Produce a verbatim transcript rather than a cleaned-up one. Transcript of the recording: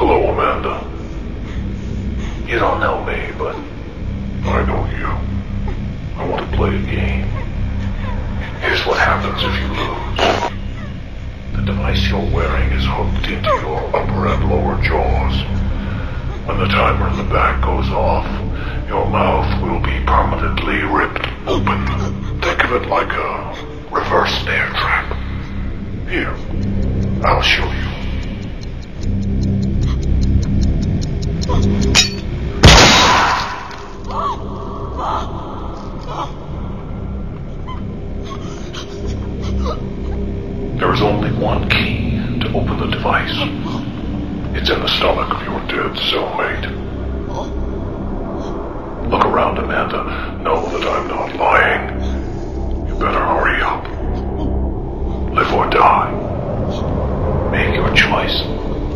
Hello, Amanda. You don't know me, but I know you. I want to play a game. Here's what happens if you lose. The device you're wearing is hooked into your upper and lower jaws. When the timer in the back goes off, your mouth will be permanently ripped open. Think of it like a reverse bear trap. Here, I'll show you. There is only one key to open the device. It's in the stomach of your dead cellmate. Look around, Amanda. Know that I'm not lying. You better hurry up. Live or die. Make your choice.